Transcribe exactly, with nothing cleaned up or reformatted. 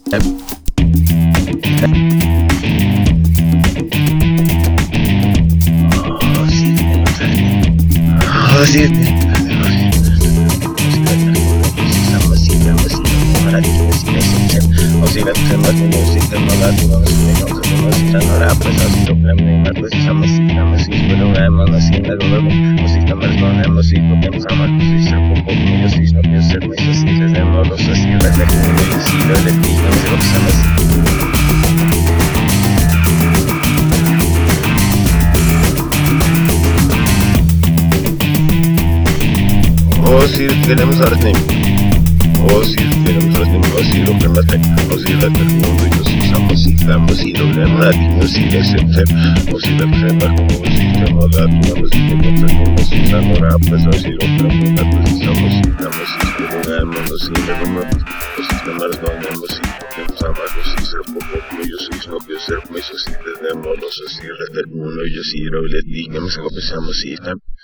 Oh, sí. Oh, sí, queremos arte. Oh, sí, queremos arte. Oh, sí, lo que más hay. Oh, sí, la mundo y nos usamos y damos y logramos la digno, sí, le aceptamos. Oh, sí, la crema, como si estamos la tomamos y te comprendemos y la nora, pues, oh, sí, lo que la precisamos y damos y logramos, sí, le tomamos. Oh, sí, la más donamos y podemos amarnos y ser poco, como yo soy, no quiero ser, pues, oh, sí, tenemos los así, el mundo y yo sí, lo le digamos, como pensamos y también.